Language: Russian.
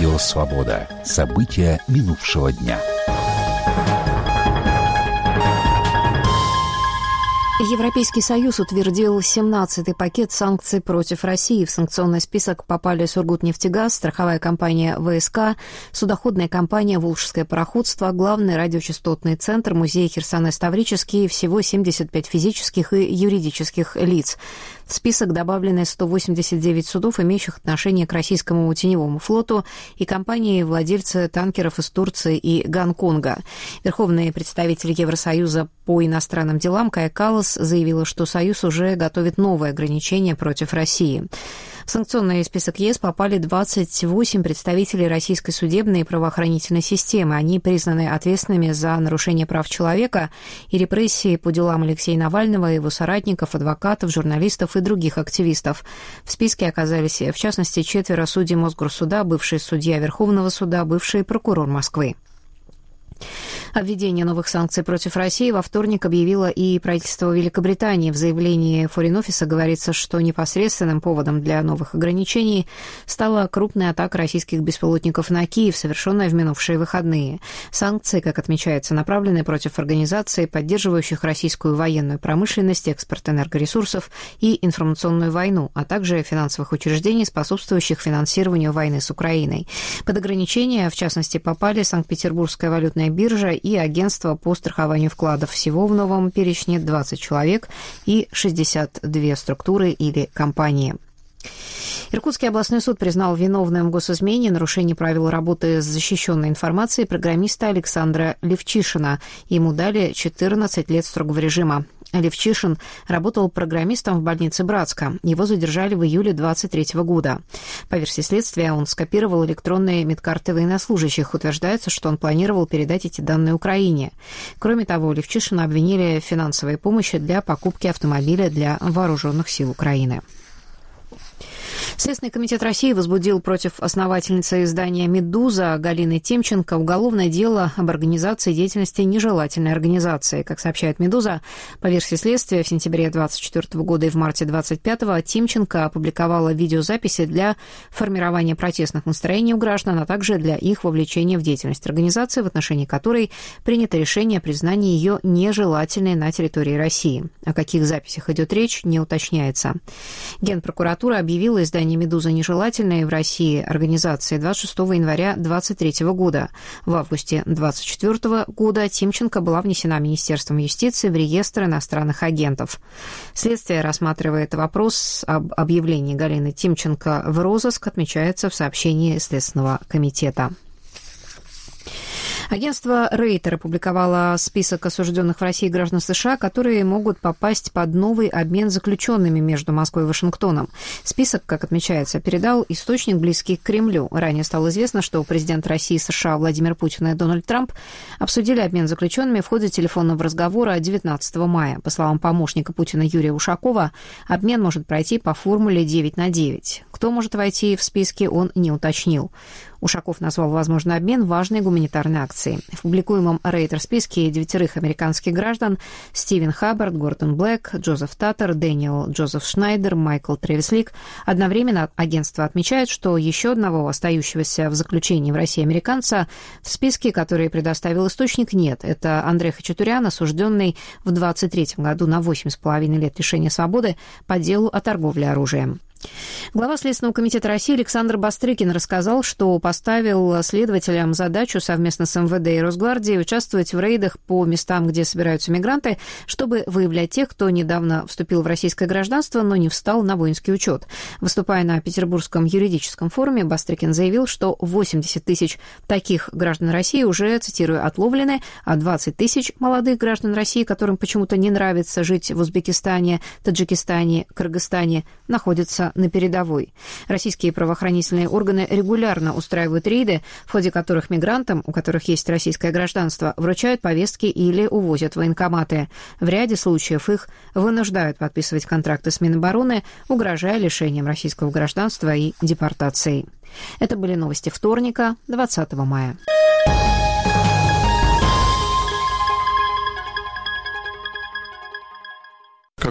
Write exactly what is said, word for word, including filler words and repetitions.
Радио «Свобода». События минувшего дня. Европейский Союз утвердил семнадцатый пакет санкций против России. В санкционный список попали Сургутнефтегаз, страховая компания ВСК, судоходная компания «Волжское пароходство», главный радиочастотный центр, музей Херсонес-Таврический, всего семьдесят пять физических и юридических лиц. В список добавлены сто восемьдесят девять судов, имеющих отношение к российскому теневому флоту, и компании-владельцы танкеров из Турции и Гонконга. Верховный представитель Евросоюза по иностранным делам Кая Каллас заявила, что Союз уже готовит новые ограничения против России. В санкционный список ЕС попали двадцать восемь представителей российской судебной и правоохранительной системы. Они признаны ответственными за нарушение прав человека и репрессии по делам Алексея Навального, его соратников, адвокатов, журналистов и других активистов. В списке оказались, в частности, четверо судей Мосгорсуда, бывший судья Верховного суда, бывший прокурор Москвы. О введении новых санкций против России во вторник объявило и правительство Великобритании. В заявлении Foreign Office говорится, что непосредственным поводом для новых ограничений стала крупная атака российских беспилотников на Киев, совершенная в минувшие выходные. Санкции, как отмечается, направлены против организаций, поддерживающих российскую военную промышленность, экспорт энергоресурсов и информационную войну, а также финансовых учреждений, способствующих финансированию войны с Украиной. Под ограничения, в частности, попали Санкт-Петербургская валютная биржа и агентство по страхованию вкладов. Всего в новом перечне двадцать человек и шестьдесят две структуры или компании. Иркутский областной суд признал виновным в госизмене, нарушение правил работы с защищенной информацией программиста Александра Левчишина. Ему дали четырнадцать лет строгого режима. Левчишин работал программистом в больнице Братска. Его задержали в июле двадцать третьего года. По версии следствия, он скопировал электронные медкарты военнослужащих. Утверждается, что он планировал передать эти данные Украине. Кроме того, Левчишина обвинили в финансовой помощи для покупки автомобиля для вооруженных сил Украины. Следственный комитет России возбудил против основательницы издания «Медуза» Галины Тимченко уголовное дело об организации деятельности нежелательной организации. Как сообщает «Медуза», по версии следствия, в сентябре двадцать четвёртого года и в марте двадцать пятого Тимченко опубликовала видеозаписи для формирования протестных настроений у граждан, а также для их вовлечения в деятельность организации, в отношении которой принято решение о признании ее нежелательной на территории России. О каких записях идет речь, не уточняется. Генпрокуратура объявила издание «Медуза» нежелательной в России организации двадцать шестого января двадцать третьего года. В августе двадцать четвёртого года Тимченко была внесена Министерством юстиции в реестр иностранных агентов. Следствие рассматривает вопрос об объявлении Галины Тимченко в розыск, отмечается в сообщении Следственного комитета. Агентство Рейтер опубликовало список осужденных в России граждан США, которые могут попасть под новый обмен заключенными между Москвой и Вашингтоном. Список, как отмечается, передал источник, близкий к Кремлю. Ранее стало известно, что президент России и США Владимир Путин и Дональд Трамп обсудили обмен заключенными в ходе телефонного разговора девятнадцатого мая. По словам помощника Путина Юрия Ушакова, обмен может пройти по формуле девять на девять. Кто может войти в списки, он не уточнил. Ушаков назвал возможный обмен важной гуманитарной акцией. В публикуемом Рейтер-списке девятерых американских граждан Стивен Хаббард, Гордон Блэк, Джозеф Таттер, Дэниел Джозеф Шнайдер, Майкл Трэвис Лик. Одновременно агентство отмечает, что еще одного остающегося в заключении в России американца в списке, который предоставил источник, нет. Это Андрей Хачатурян, осужденный в двадцать третьем году на восемь с половиной лет лишения свободы по делу о торговле оружием. Глава Следственного комитета России Александр Бастрыкин рассказал, что поставил следователям задачу совместно с эм вэ дэ и Росгвардией участвовать в рейдах по местам, где собираются мигранты, чтобы выявлять тех, кто недавно вступил в российское гражданство, но не встал на воинский учет. Выступая на Петербургском юридическом форуме, Бастрыкин заявил, что восемьдесят тысяч таких граждан России уже, цитирую, отловлены, а двадцать тысяч молодых граждан России, которым почему-то не нравится жить в Узбекистане, Таджикистане, Кыргызстане, находятся на передовой. Российские правоохранительные органы регулярно устраивают рейды, в ходе которых мигрантам, у которых есть российское гражданство, вручают повестки или увозят в военкоматы. В ряде случаев их вынуждают подписывать контракты с Минобороны, угрожая лишением российского гражданства и депортацией. Это были новости вторника, двадцатого мая.